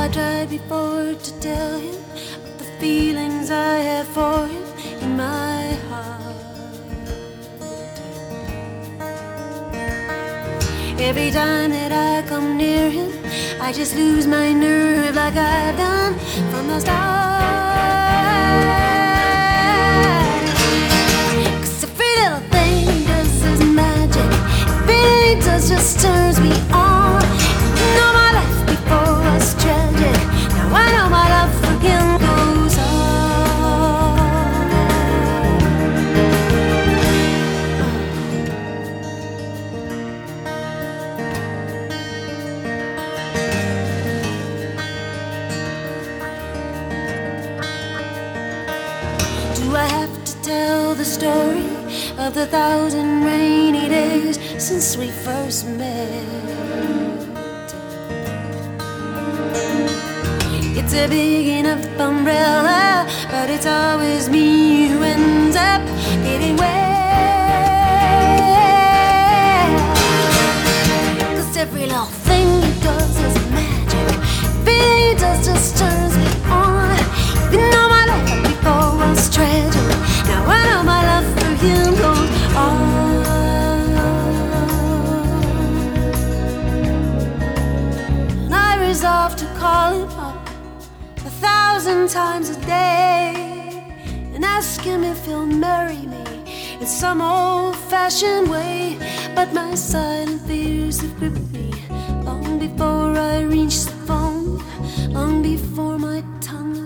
I tried before to tell him of the feelings I have for him in my heart. Every time that I come near him, I just lose my nerve like I've done from the start. 'Cause every little thing he does is magic. Everything he does just turns me on. You know my life before was tragic. Now I know my love for him goes on. Do I have to tell the story of the 1,000 rainy days since we first met? It's a big enough umbrella, but it's always me who ends up getting wet. 'Cause every little thing he does is magic. Everything he does just turns me on. You know my life before was tragic. Now I know my love for him goes on. And I resolve to call him up 1,000 times a day and ask him if he'll marry me in some old-fashioned way. But my silent fears have gripped me long before I reach the phone, long before my tongue